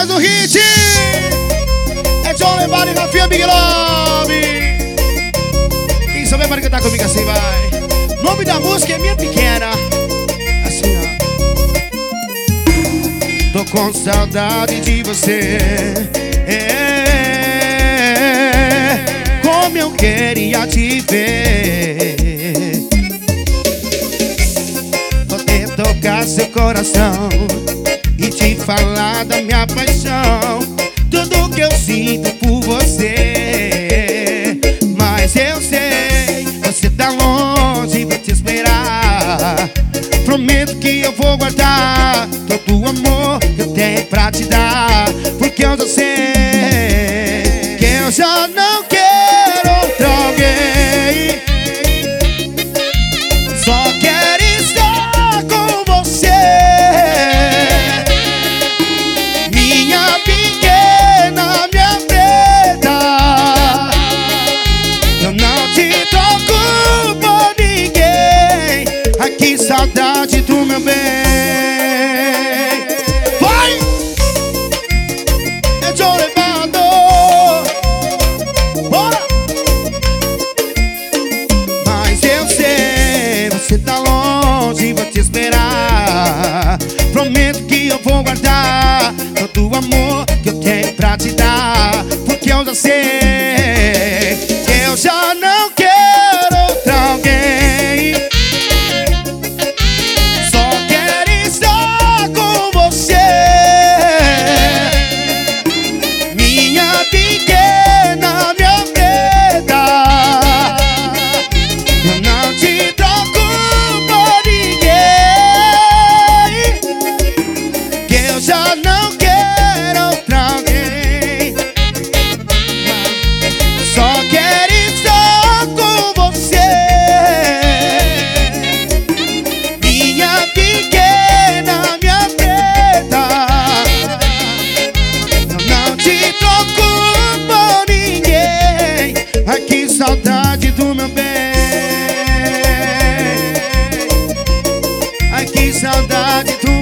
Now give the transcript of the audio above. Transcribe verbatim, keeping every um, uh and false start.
mais um hit. É John Levado e Rafinha Big Love. Quem souber pode cantar comigo assim, vai. Nome da música é Minha Pequena. Assim, ó. Tô com saudade de você. É, como eu queria te ver, poder tocar seu coração e te falar da minha paixão, tudo que eu sinto por você. Mas eu sei, você tá longe, vou te esperar. Prometo que eu vou guardar todo o amor que eu tenho pra te dar, porque eu já sei que eu já não quero outro alguém. Só quero estar com você, minha pequena, minha preta. Eu não te troco por ninguém. Ai, que saudade do meu bem. Vai! É John Levado. Bora! Mas eu sei, você tá longe, vou te esperar. Prometo que eu vou guardar todo o amor que eu tenho pra te dar, porque eu já sei que eu já não quero outro alguém. Só quero estar com você, minha pequena, minha preta. Eu não te troco por ninguém, que eu já não quero outro alguém. Só quero estar com você, minha pequena, minha preta. Eu não te troco por ninguém. Ai, que saudade do meu bem. Ai, que saudade do